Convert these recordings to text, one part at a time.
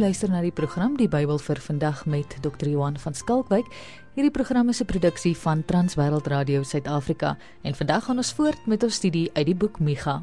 luister na die program Die Bybel vir vandag met Dr. Johan van Skalkwyk. Hierdie program is 'n produksie van Transwêreld Radio Suid-Afrika en vandag gaan ons voort met ons studie uit die boek Micha.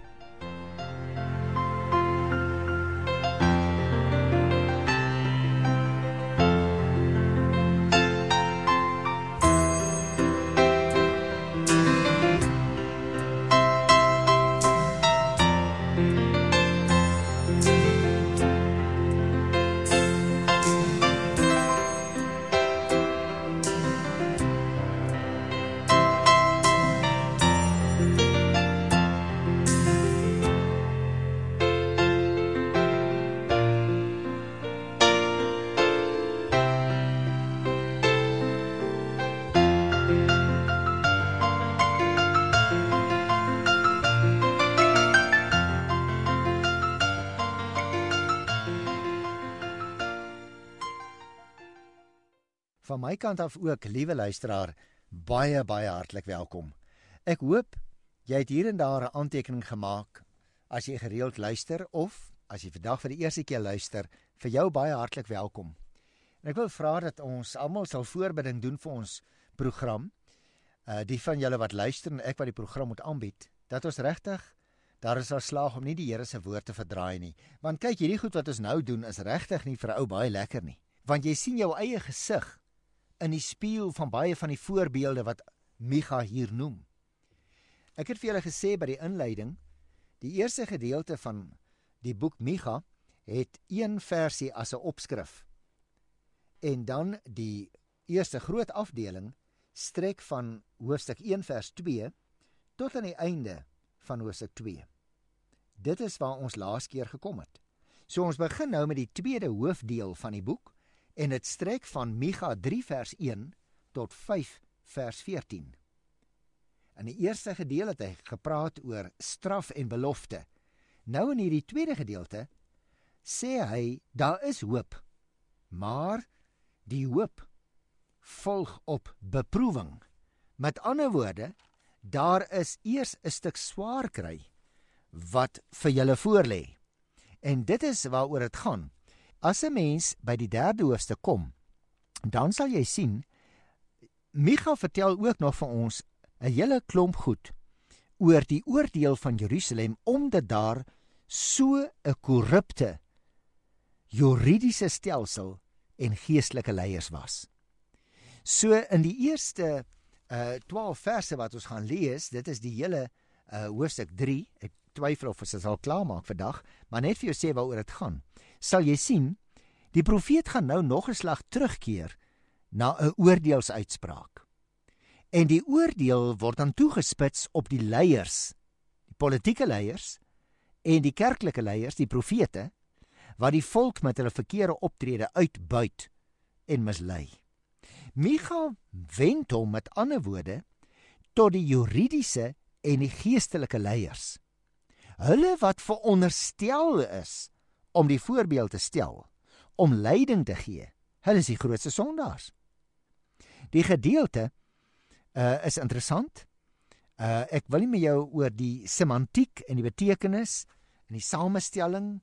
Van my kant af ook, liewe luisteraar, baie hartlik welkom. Ek hoop, jy het hier en daar 'n aantekening gemaak, as jy gereeld luister, of as jy vandag vir die eerste keer luister, vir jou baie hartlik welkom. En ek wil vra dat ons almal sal voorbidding doen vir ons program, die van julle wat luister en ek wat die program moet aanbied, dat ons regtig daar sal slaag om nie die Here se woord te verdraai nie. Want kyk, hierdie goed wat ons nou doen is regtig nie vir 'n ou baie lekker nie. Want jy sien jou eie gesig in die spieël van baie van die voorbeelde wat Micha hier noem. Ek het vir julle gesê by die inleiding, die eerste gedeelte van die boek Micha het een versie as 'n opskrif. En dan die eerste groot afdeling strek van hoofstuk 1 vers 2 tot aan die einde van hoofstuk 2. Dit is waar ons laas keer gekom het. So ons begin nou met die tweede hoofdeel van die boek, en dit strek van Micha 3 vers 1 tot 5 vers 14. In die eerste gedeelte het hy gepraat oor straf en belofte. Nou in hierdie tweede gedeelte sê hy, daar is hoop, maar die hoop volg op beproewing. Met ander woorde, daar is eers 'n stuk swaar kry wat vir julle voorlê. En dit is waaroor dit gaan. As 'n mens by die derde hoofstuk kom, dan sal jy sien, Micha vertel ook nog vir ons 'n hele klomp goed oor die oordeel van Jerusalem, omdat daar so 'n korrupte juridiese stelsel en geestelike leiers was. So in die eerste 12 verse wat ons gaan lees, dit is die hele hoofstuk 3, ek twyfel of ons dit sal klaarmaak vandag, maar net vir jou sê waaroor dit gaan, sal jy sien, die profeet gaan nou nog 'n slag terugkeer na 'n oordeelsuitspraak. En die oordeel word dan toegespits op die leiers, die politieke leiers en die kerklike leiers, die profete, wat die volk met hulle verkeerde optrede uitbuit en mislei. Micha wend hom met ander woorde tot die juridiese en die geestelike leiers. Hulle wat veronderstel is om die voorbeeld te stel, om leiding te gee, hulle is die grootste sondaars. Die gedeelte is interessant. Ek wil nie met jou oor die semantiek en die betekenis en die samestelling,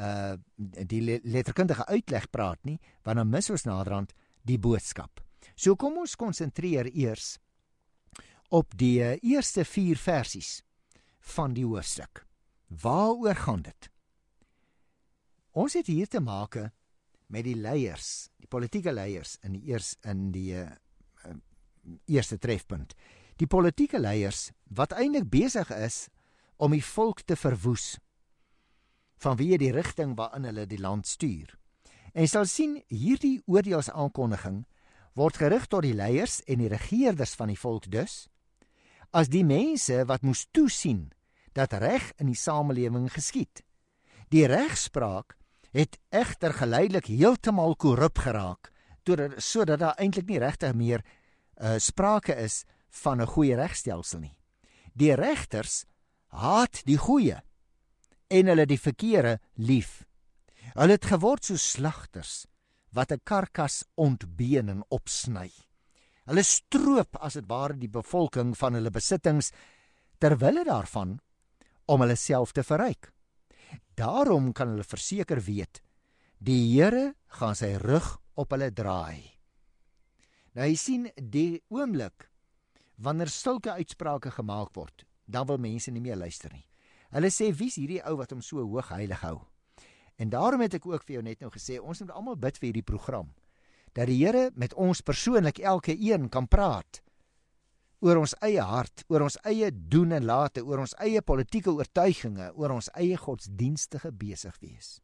die letterkundige uitleg praat nie, want dan mis ons naderhand die boodskap. So kom ons konsentreer eers op die eerste 4 versies van die hoofstuk. Waaroor gaan dit? Ons het hier te make met die leiers, die politieke leiers in die eerste trefpunt. Die politieke leiers wat eintlik besig is om die volk te verwoes, vanweë die rigting waarin hulle die land stuur. En jy sal sien, hierdie oordeelsaankondiging word gerig tot die leiers en die regerders van die volk dus, as die mense wat moes toesien dat reg in die samelewing geskied. Die regspraak het egter geleidelik heeltemal korrup geraak, sodat daar eintlik nie regtig meer sprake is van 'n goeie regstelsel nie. Die regters haat die goeie en hulle die verkeerde lief. Hulle het geword so slagters wat 'n karkas ontbeen en opsny. Hulle stroop as dit ware die bevolking van hulle besittings terwille daarvan om hulle self te verryk. Daarom kan hulle verseker weet Die Here gaan sy rug op hulle draai. Nou jy sien, die oomblik wanneer sulke uitsprake gemaak word, dan wil mense nie meer luister nie. Hulle sê, wie's hierdie ou wat hom so hoog heilig hou? En daarom het ek ook vir jou net nou gesê, ons moet almal bid vir hierdie program, dat die Here met ons persoonlik elke een kan praat oor ons eie hart, oor ons eie doen en late, oor ons eie politieke oortuiginge, oor ons eie godsdienstige besig wees.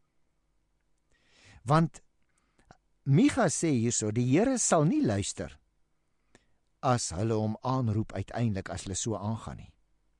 Want Micha sê hierso, die Here sal nie luister as hulle hom aanroep uiteindelik as hulle so aangaan nie.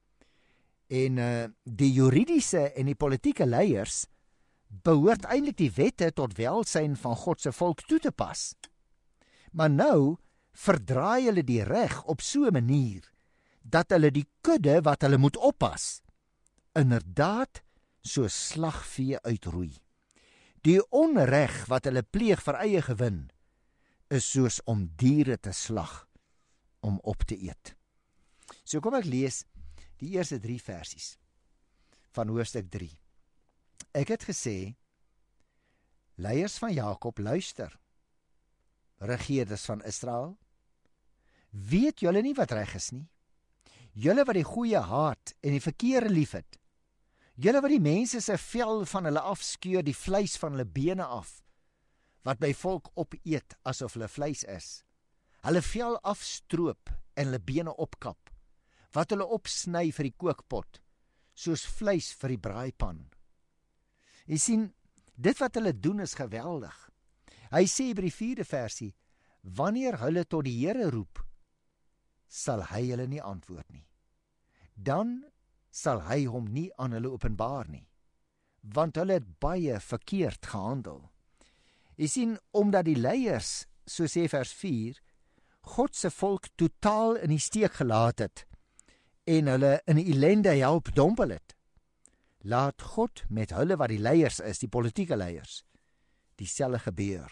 En die juridiese en die politieke leiers behoort eintlik die wette tot welsyn van God se volk toe te pas. Maar nou verdraai hulle die reg op so 'n manier dat hulle die kudde wat hulle moet oppas inderdaad so slagvee uitroei. Die onreg wat hulle pleeg vir eie gewin is soos om diere te slag om op te eet. So kom ek lees die eerste 3 versies van hoofstuk 3. Ek het gesê, leiers van Jakob, luister, regeerders van Israel, weet julle nie wat reg is nie? Julle wat die goeie haat en die verkeerde liefhet, julle wat die mense se vel van hulle afskeur, die vleis van hulle bene af, wat my volk opeet asof hulle vleis is, hulle vel afstroop en hulle bene opkap, wat hulle opsny vir die kookpot, soos vleis vir die braaipan. Jy sien, dit wat hulle doen is geweldig. Hy sê by die 4de versie, wanneer hulle tot die Here roep, sal hy hulle nie antwoord nie. Dan sal hy hom nie aan hulle openbaar nie, want hulle het baie verkeerd gehandel. Jy sien, omdat die leiers, so sê vers 4, God se volk totaal in die steek gelaat het en hulle in ellende help dompel het, laat God met hulle wat die leiers is, die politieke leiers, dieselfde gebeur.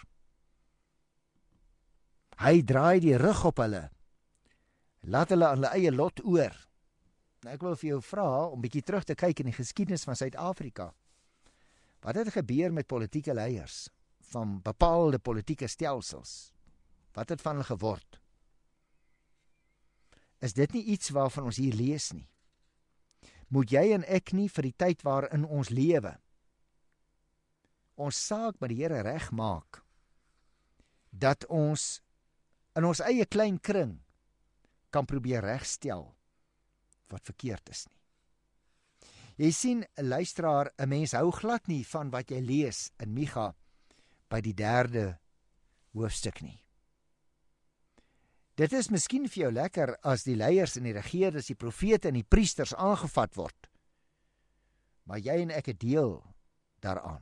Hy draai die rug op hulle, laat hulle aan hulle eie lot oor. Nou ek wil vir jou vra om bietjie terug te kyk in die geskiedenis van Suid-Afrika. Wat het gebeur met politieke leiers van bepaalde politieke stelsels? Wat het van hulle geword? Is dit nie iets waarvan ons hier lees nie? Moet jy en ek nie vir die tyd waarin ons lewe ons saak met die Here regmaak, dat ons in ons eie klein kring kan probeer regstel wat verkeerd is nie. Jy sien, luisteraar, 'n mens hou glad nie van wat jy lees in Micha by die 3de hoofstuk nie. Dit is miskien vir jou lekker as die leiers en die regeerders, die profete en die priesters aangevat word, maar jy en ek het deel daaraan.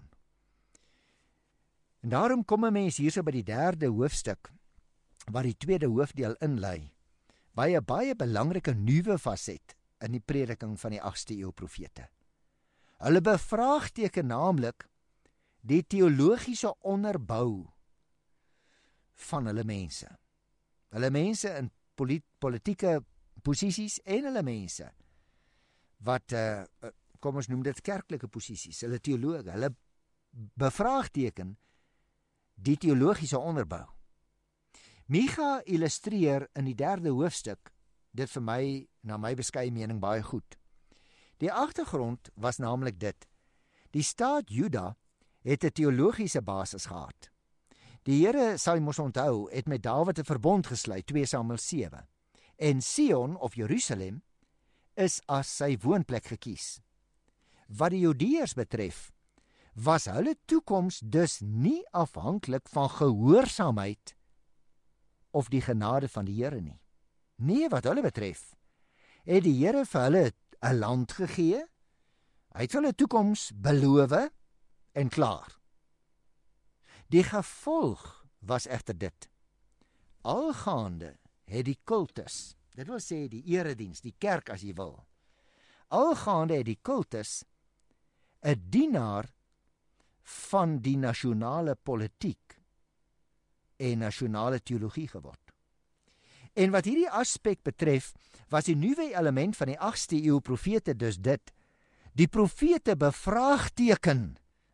En daarom kom 'n mens hierso by die 3de hoofstuk, waar die 2de hoofdeel inlei, by 'n baie belangrike nuwe faset in die prediking van die 8ste eeu profete. Hulle bevraagteken naamlik die teologiese onderbou van hulle mense. Hulle mense in politieke posisies en hulle mense wat, kom ons noem dit kerklike posisies, hulle teologe, hulle bevraagteken die teologiese onderbou. Micha illustreer in die 3de hoofstuk dit vir my, na my beskeie mening, baie goed. Die agtergrond was naamlik dit: die staat Juda het 'n teologiese basis gehad. Die Here, sal jy mos onthou, het met Dawid 'n verbond gesluit, 2 Samuel 7. En Sion of Jerusalem is as sy woonplek gekies. Wat die Judeërs betref, was hulle toekoms dus nie afhanklik van gehoorsaamheid of die genade van die Here nie. Nee, wat hulle betref, het die Here vir hulle 'n land gegee, hy het hulle toekoms beloof en klaar. Die gevolg was egter dit: algaande het die kultus, dit wil sê die erediens, die kerk as jy wil, algaande het die kultus 'n dienaar van die nasionale politiek en nasionale teologie geword. En wat hierdie aspek betref, was die nuwe element van die 8ste eeu profete dus dit: die profete bevraagteken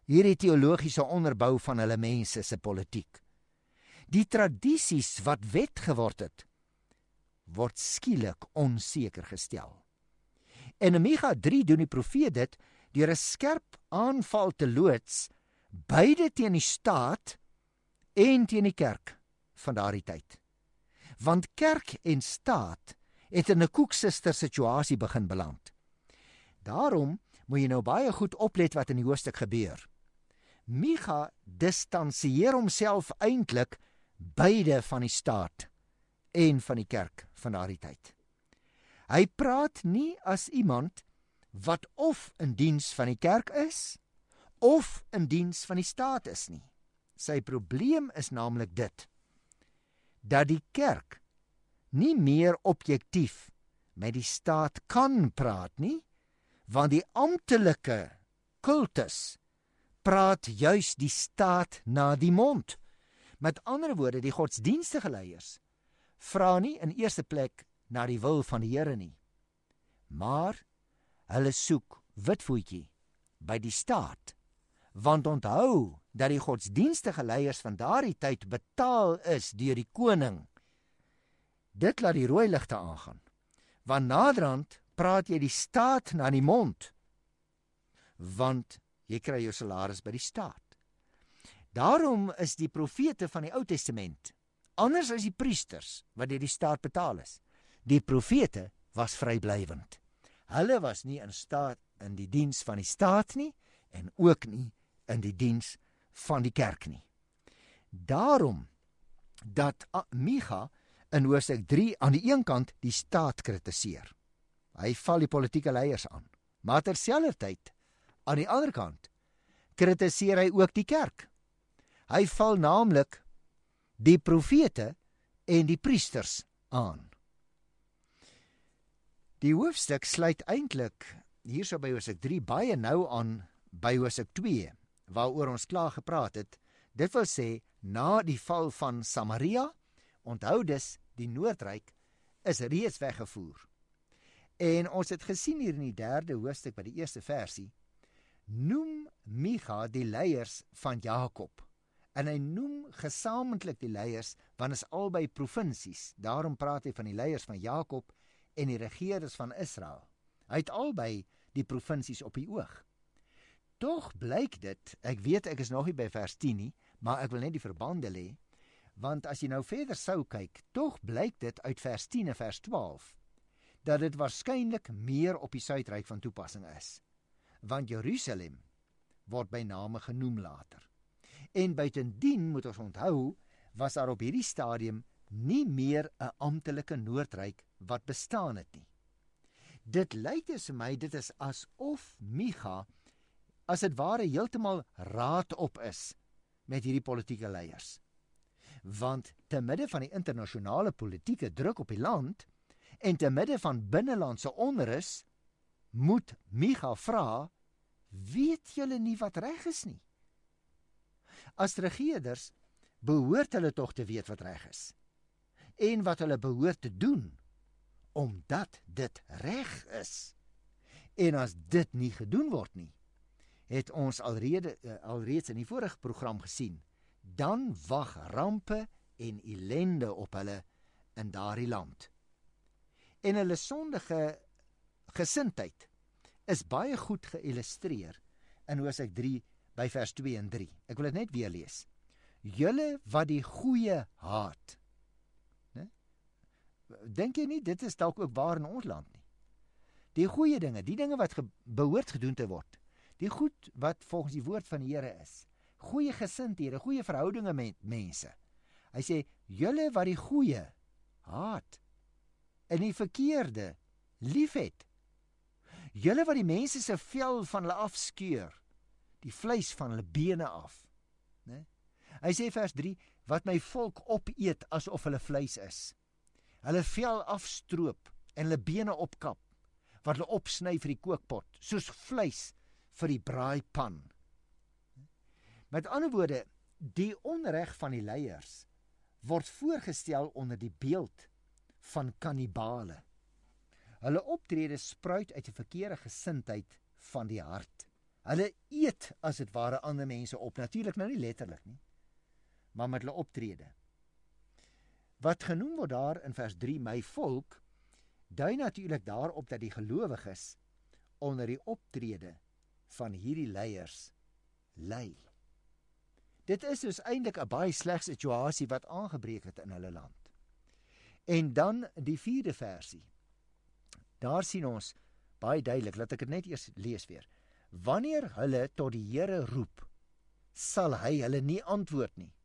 hierdie teologiese onderbou van hulle mense se politiek. Die tradisies wat wet geword het, word skielik onseker gestel. En in Micha 3 doen die profeet dit deur 'n skerp aanval te loods, beide teen die staat en teen die kerk van daardie tyd. Want kerk en staat het in 'n koeksuster situasie begin beland. Daarom moet jy nou baie goed oplet wat in die hoofstuk gebeur. Micha distansieer homself eintlik beide van die staat en van die kerk van daardie tyd. Hy praat nie as iemand wat of in diens van die kerk is, of in diens van die staat is nie. Sy probleem is naamlik dit, dat die kerk nie meer objektief met die staat kan praat nie, want die amptelike kultus praat juis die staat na die mond. Met ander woorde, die godsdienstige leiers vra nie in eerste plek na die wil van die Here nie, maar hulle soek witvoetjie by die staat, want onthou dat die godsdienstige leiers van daardie tyd betaal is deur die koning. Dit laat die rooi ligte aangaan, want naderhand praat jy die staat na die mond, want jy kry jou salaris by die staat. Daarom is die profete van die Ou Testament anders as die priesters wat deur die staat betaal is. Die profete was vryblywend. Hulle was nie in die diens van die staat nie en ook nie in die diens van die kerk nie. Daarom dat Micha in hoofstuk 3 aan die een kant die staat kritiseer. Hy val die politieke leiers aan, maar terselfdertyd aan die ander kant kritiseer hy ook die kerk. Hy val naamlik die profete en die priesters aan. Die hoofstuk sluit eintlik hierso by hoofstuk 3 baie nou aan by hoofstuk 2, waaroor ons klaar gepraat het. Dit wil sê, na die val van Samaria, onthou dus, die Noordryk is reeds weggevoer. En ons het gesien hier in die 3de hoofstuk by die eerste versie, noem Micha die leiers van Jakob. En hy noem gesamentlik die leiers, want is albei provinsies. Daarom praat hy van die leiers van Jakob en die regeerders van Israel. Hy het albei die provinsies op die oog. Tog blyk dit, ek weet ek is nog nie by vers 10 nie, maar ek wil net die verbande lê, want as jy nou verder sou kyk, tog blyk dit uit vers 10 en vers 12, dat dit waarskynlik meer op die Suidryk van toepassing is. Want Jerusalem word by name genoem later. En buitendien, moet ons onthou, was daar op hierdie stadium nie meer 'n amptelike Noordryk wat bestaan het nie. Dit lyk dus vir my, dit is asof Micha, as dit ware heeltemal raad op is met hierdie politieke leiers. Want te midde van die internasionale politieke druk op die land en te midde van binnelandse onrus, moet Micha vra, weet julle nie wat reg is nie? As regeerders behoort hulle tog te weet wat reg is en wat hulle behoort te doen, omdat dit reg is. En as dit nie gedoen word nie, het ons alreeds in die vorige program gesien, dan wag rampe en ellende op hulle in daardie land. En hulle sondige gesindheid is baie goed geïllustreer in Hosea 3 by vers 2 en 3. Ek wil dit net weer lees. Julle wat die goeie haat. Dink jy nie, dit is dalk ook waar in ons land nie. Die goeie dinge, die dinge wat behoort gedoen te word, die goed wat volgens die woord van die Here is, goeie gesindhede, goeie verhoudinge met mense. Hy sê, julle wat die goeie haat en die verkeerde liefhet, julle wat die mense se vel van hulle afskeur, die vleis van hulle bene af. Hy sê vers 3, wat my volk opeet asof hulle vleis is, hulle vel afstroop en hulle bene opkap, wat hulle opsny vir die kookpot, soos vleis vir die braaipan. Met ander woorde, die onreg van die leiers word voorgestel onder die beeld van kannibale. Hulle optrede spruit uit 'n verkeerde gesindheid van die hart. Hulle eet as dit ware ander mense op, natuurlik nou nie letterlik nie, maar met hulle optrede. Wat genoem word daar in vers 3, my volk, dui natuurlik daarop dat die gelowiges onder die optrede van hierdie leiers ly. Dit is dus eintlik 'n baie sleg situasie wat aangebreek het in hulle land. En dan die 4de versie. Daar sien ons baie duidelik, laat ek dit net eers lees weer. Wanneer hulle tot die Here roep, sal hy hulle nie antwoord nie.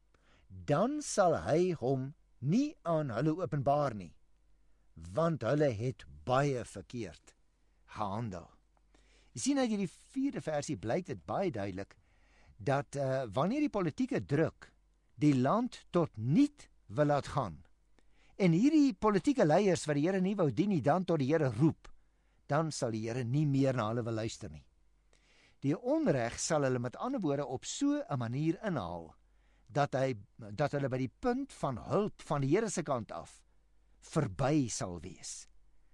Dan sal hy hom nie aan hulle openbaar nie, want hulle het baie verkeerd gehandel. Jy sien uit hierdie 4de versie blyk dit baie duidelik dat wanneer die politieke druk die land tot niet wil laat gaan, en hierdie politieke leiers wat die Here nie wou dien nie, dan tot die Here roep, dan sal die Here nie meer na hulle wil luister nie. Die onreg sal hulle met ander woorde op so 'n manier inhaal, dat hulle by die punt van hulp van die Here se kant af verby sal wees.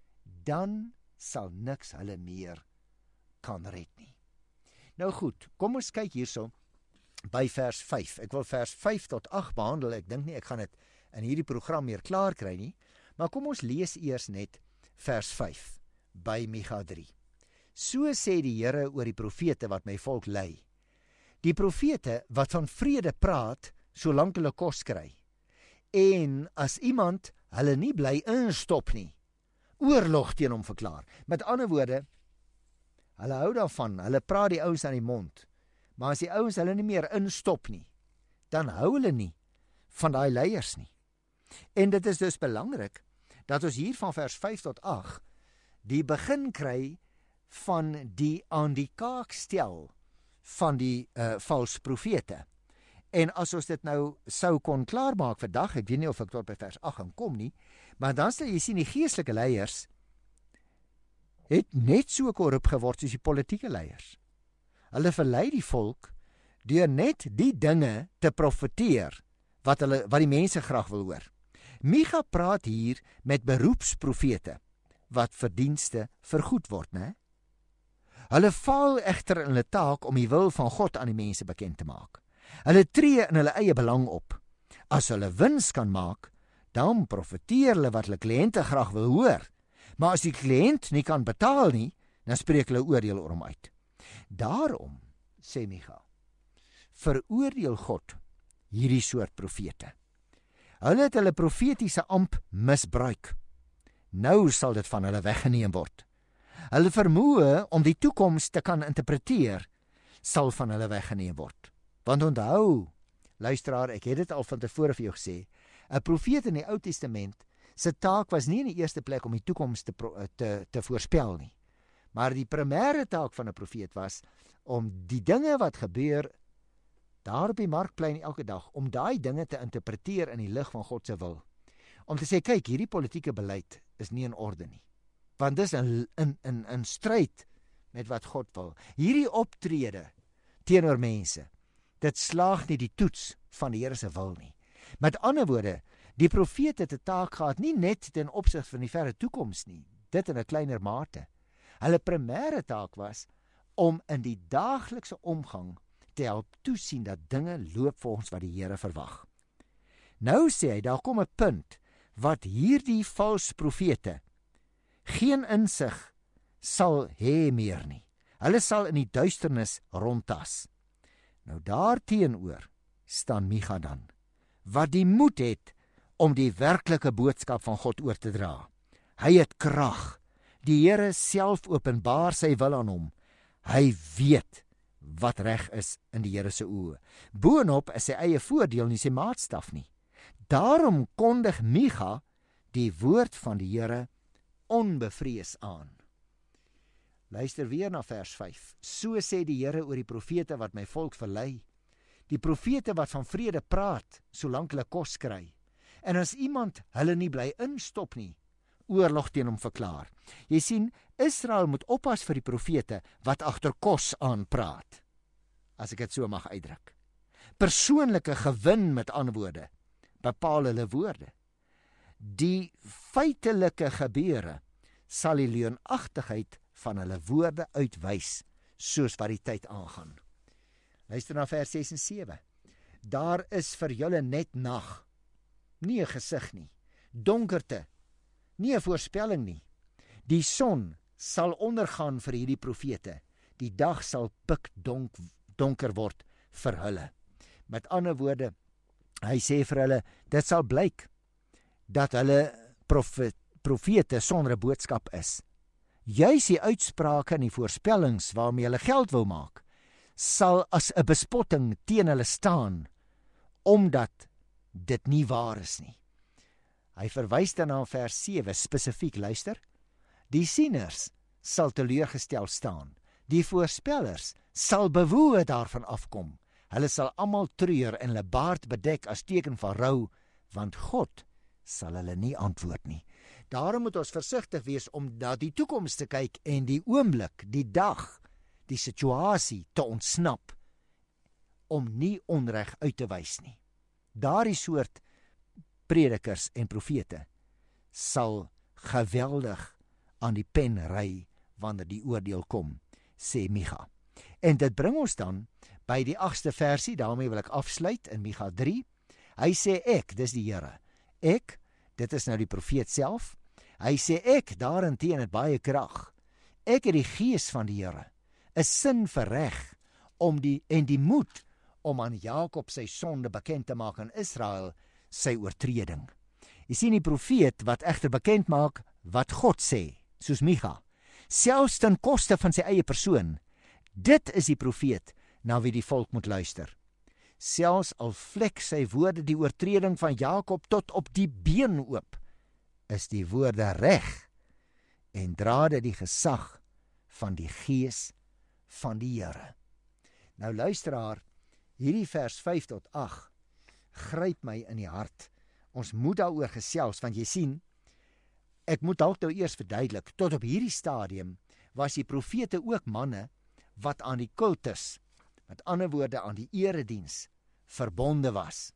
Dan sal niks hulle meer kan red nie. Nou goed, kom ons kyk hierso by vers 5. Ek wil vers 5 tot 8 behandel. Ek dink nie ek gaan dit in hierdie program meer klaar kry nie, maar kom ons lees eers net vers 5 by Micha 3. So sê die Here oor die profete wat my volk lei. Die profete wat van vrede praat, solank hulle kos kry. En as iemand hulle nie bly instop nie, oorlog teen hom verklaar. Met ander woorde, hulle hou daarvan, hulle praat die ouens aan die mond, maar as die ouens hulle nie meer instop nie, dan hou hulle nie van daai leiers nie. En dit is dus belangrik, dat ons hier van vers 5 tot 8, die begin kry van die aan die kaak stel van die vals profete. En as ons dit nou sou kon klaarmaak vandag, ek weet nie of ek tot by vers 8 gaan kom nie, maar dan sal jy sien die geestelike leiers het net so korrup geword soos die politieke leiers. Hulle verlei die volk deur net die dinge te profeteer wat die mense graag wil hoor. Micha praat hier met beroepsprofete wat verdienste vergoed word, né? Hulle faal egter in hulle taak om die wil van God aan die mense bekend te maak. Hulle tree in hulle eie belang op. As hulle wins kan maak, dan profeteer hulle wat hulle kliënte graag wil hoor. Maar as die kliënt nie kan betaal nie, dan spreek hulle oordeel oor hom uit. Daarom, sê Micha, veroordeel God hierdie soort profete. Hulle het hulle profetiese amp misbruik. Nou sal dit van hulle weggeneem word. Hulle vermoë om die toekoms te kan interpreteer, sal van hulle weggeneem word. Want onthou, luisteraar, ek het dit al van tevore vir jou gesê, 'n profeet in die Ou Testament se taak was nie in die eerste plek om die toekoms te voorspel nie. Maar die primêre taak van 'n profeet was om die dinge wat gebeur daar op die markplein elke dag, om daai dinge te interpreteer in die lig van God se wil. Om te sê, kyk, hierdie politieke beleid is nie in orde nie. Want dis in stryd met wat God wil. Hierdie optrede teenoor mense, dit slaag nie die toets van die Here se wil nie. Met ander woorde, die profeet het 'n taak gehad, nie net ten opsig van die verre toekoms nie, dit in 'n kleiner mate. Hulle primêre taak was om in die daaglikse omgang te help toesien dat dinge loop volgens wat die Here verwag. Nou sê hy, daar kom 'n punt wat hierdie vals profete geen insig sal hê meer nie. Hulle sal in die duisternis rondtas. Nou daarteenoor staan Micha dan, wat die moed het om die werklike boodskap van God oor te dra. Hy het krag. Die Here self openbaar sy wil aan hom. Hy weet wat reg is in die Here se oë. Boonop is sy eie voordeel nie sy maatstaf nie. Daarom kondig Micha die woord van die Here onbevrees aan. Luister weer na vers 5. So sê die Here oor die profete wat my volk verlei. Die profete wat van vrede praat, solank hulle kos kry. En as iemand hulle nie bly instop nie, oorlog teen hom verklaar. Jy sien, Israel moet oppas vir die profete wat agter kos aan praat, as ek dit so mag uitdruk. Persoonlike gewin, met ander woorde, bepaal hulle woorde. Die feitelike gebeure sal die leuenagtigheid van hulle woorde uitwys, soos wat die tyd aangaan. Luister na vers 6 en 7. Daar is vir julle net nag, nie 'n gesig nie, donkerte, nie 'n voorspelling nie. Die son sal ondergaan vir hierdie profete, die dag sal pikdonker word vir hulle. Met ander woorde, hy sê vir hulle, dit sal blyk dat hulle profete sonder 'n boodskap is. Juis die uitsprake en die voorspellings waarmee hulle geld wou maak, sal as 'n bespotting teen hulle staan, omdat dit nie waar is nie. Hy verwys dan na vers 7 spesifiek, luister. Die sieners sal teleurgestel staan. Die voorspellers sal bewoe daarvan afkom. Hulle sal almal treur en hulle baard bedek as teken van rou, want God sal hulle nie antwoord nie. Daarom moet ons versigtig wees om na die toekoms te kyk en die oomblik, die dag, die situasie te ontsnap, om nie onreg uit te wys nie. Daardie soort predikers en profete sal geweldig aan die pen ry wanneer die oordeel kom, sê Micha. En dit bring ons dan by die 8ste versie, daarmee wil ek afsluit in Micha 3. Hy sê ek, dis die Here. Ek, dit is nou die profeet self. Hy sê ek daarenteen het baie krag. Ek het die gees van die Here, 'n sin vir reg en die moed om aan Jakob sy sonde bekend te maak en Israel sy oortreding. Jy sien die profeet wat egter bekend maak wat God sê, soos Micha, selfs ten koste van sy eie persoon. Dit is die profeet na wie die volk moet luister. Selfs al vlek sy woorde die oortreding van Jakob tot op die been oop, is die woorde reg en dra dit die gesag van die gees van die Here. Nou luisteraar, hierdie vers 5 tot 8 gryp my in die hart. Ons moet daaroor gesels, want jy sien, ek moet dalk nou eers verduidelik, tot op hierdie stadium was die profete ook manne wat aan die kultus, met ander woorde aan die erediens, verbonde was.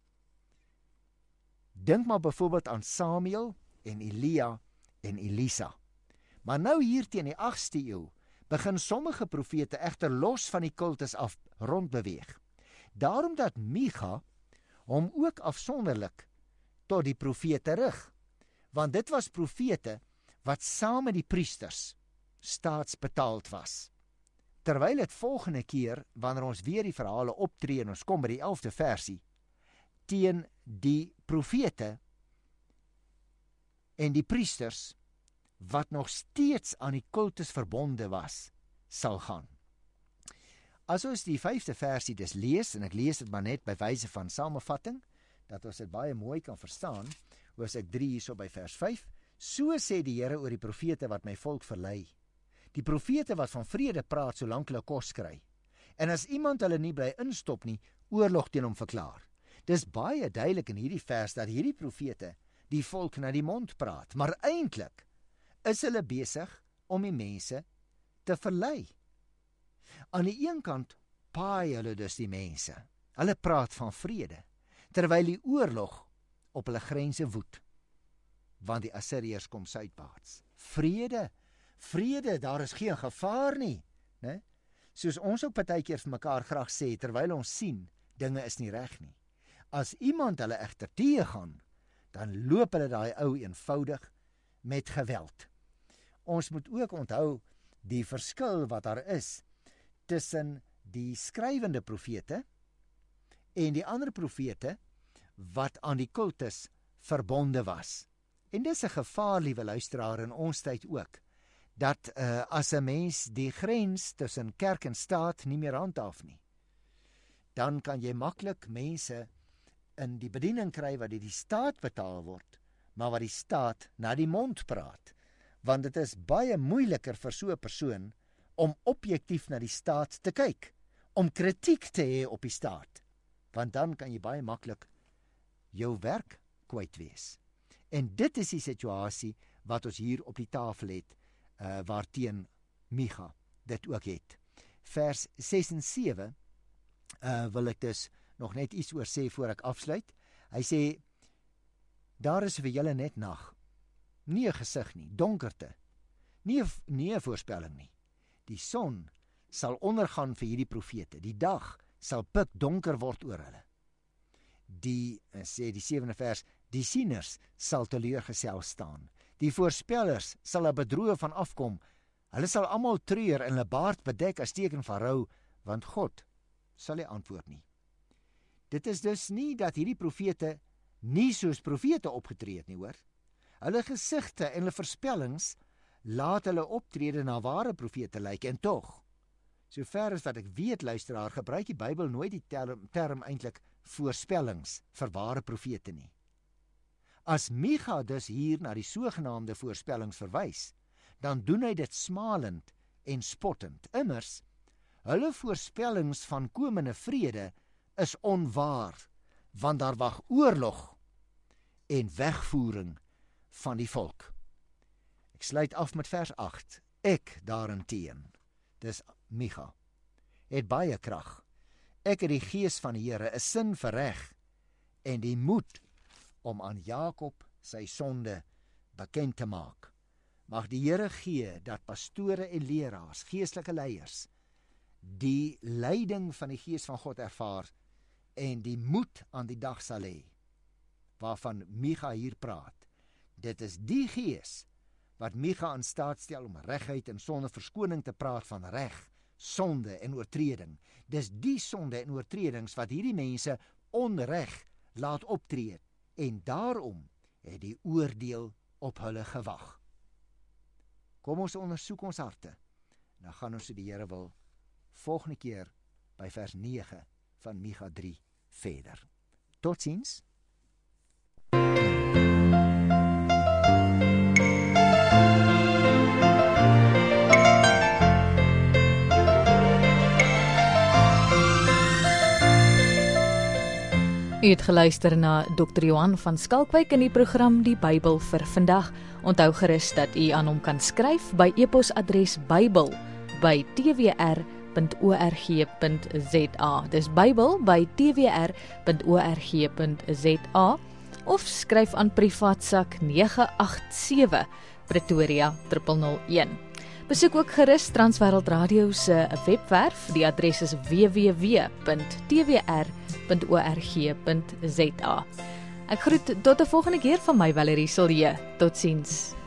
Dink maar byvoorbeeld aan Samuel en Elia en Elisa. Maar nou hier teen die 8ste eeu begin sommige profete egter los van die kultus af rondbeweeg. Daarom dat Micha hom ook afsonderlik tot die profete rig, want dit was profete wat saam met die priesters staatsbetaald was. Terwyl het volgende keer, wanneer ons weer die verhale optree en ons kom by die 11de versie, teen die profete en die priesters wat nog steeds aan die kultus verbonde was, sal gaan. As ons die 5de versie dus lees, en ek lees dit maar net by wyse van samevatting, dat ons dit baie mooi kan verstaan, Hosea 3 hierso by vers 5, so sê die Here oor die profete wat my volk verlei, die profete wat van vrede praat solank hulle kos kry, en as iemand hulle nie bly instop nie, oorlog teen hom verklaar. Dis baie duidelik in hierdie vers dat hierdie profete die volk na die mond praat, maar eintlik is hulle besig om die mense te verlei. Aan die een kant paai hulle dus die mense. Hulle praat van vrede, terwyl die oorlog op hulle grense woed, want die Assiriërs kom suidwaarts. Vrede, daar is geen gevaar nie, né? Soos ons ook partykeer vir mekaar graag sê, terwyl ons sien, dinge is nie reg nie. As iemand hulle egter teëgaan, dan loop hulle daai ou eenvoudig met geweld. Ons moet ook onthou die verskil wat daar is tussen die skrywende profete en die ander profete wat aan die kultus verbonde was. En dis 'n gevaar, liewe luisteraar, in ons tyd ook, dat as 'n mens die grens tussen kerk en staat nie meer handhaaf nie, dan kan jy maklik mense in die bediening kry wat deur die staat betaal word, maar wat die staat na die mond praat, want dit is baie moeiliker vir so 'n persoon om objektief na die staat te kyk, om kritiek te hê op die staat, want dan kan jy baie maklik jou werk kwyt wees. En dit is die situasie wat ons hier op die tafel het, waarteen Micha dit ook het. Vers 6 en 7 wil ek dus nog net iets oor sê voor ek afsluit. Hy sê, daar is vir julle net nag, nie 'n gesig nie, donkerte, nie 'n voorspelling nie. Die son sal ondergaan vir hierdie profete. Die dag sal pikdonker word oor hulle. Sê die 7de vers, die sieners sal teleurgestel staan. Die voorspellers sal 'n bedroe van afkom. Hulle sal almal treur en hulle baard bedek as teken van rou, want God sal nie antwoord nie. Dit is dus nie dat hierdie profete nie soos profete opgetree het nie, hoor. Hulle gesigte en hulle voorspellings laat hulle optrede na ware profete lyk, en tog, sover as wat ek weet, luisteraar, gebruik die Bybel nooit die term eintlik voorspellings vir ware profete nie. As Micha dus hier na die sogenaamde voorspellings verwys, dan doen hy dit smalend en spottend. Immers, hulle voorspellings van komende vrede is onwaar, want daar wag oorlog en wegvoering van die volk. Ek sluit af met vers 8. Ek daarenteen, dis Micha, het baie krag. Ek het die gees van die Here, 'n sin vir reg en die moed om aan Jakob sy sonde bekend te maak. Mag die Here gee dat pastore en leraars, geestelike leiers, die leiding van die gees van God ervaar en die moed aan die dag sal hê, waarvan Micha hier praat. Dit is die gees wat Micha in staat stel om regheid en sonder verskoning te praat van reg, sonde en oortreding. Dis die sonde en oortredings wat hierdie mense onreg laat optree, en daarom het die oordeel op hulle gewag. Kom ons ondersoek ons harte, dan gaan ons die Here wil volgende keer by vers 9 van Micha 3 verder. Totsiens. U het geluister na Dr. Johan van Skalkwyk in die program Die Bybel vir vandag. Onthou gerus dat u aan hom kan skryf by e-posadres bybel@twr.org.za. Dis bybel@twr.org.za of skryf aan privaatsak 987 Pretoria 001. Besoek ook gerus Transwêreld Radio se webwerf. Die adres is www.twr.org.za. Ek groet tot 'n volgende keer van my, Valerie Silje. Totsiens.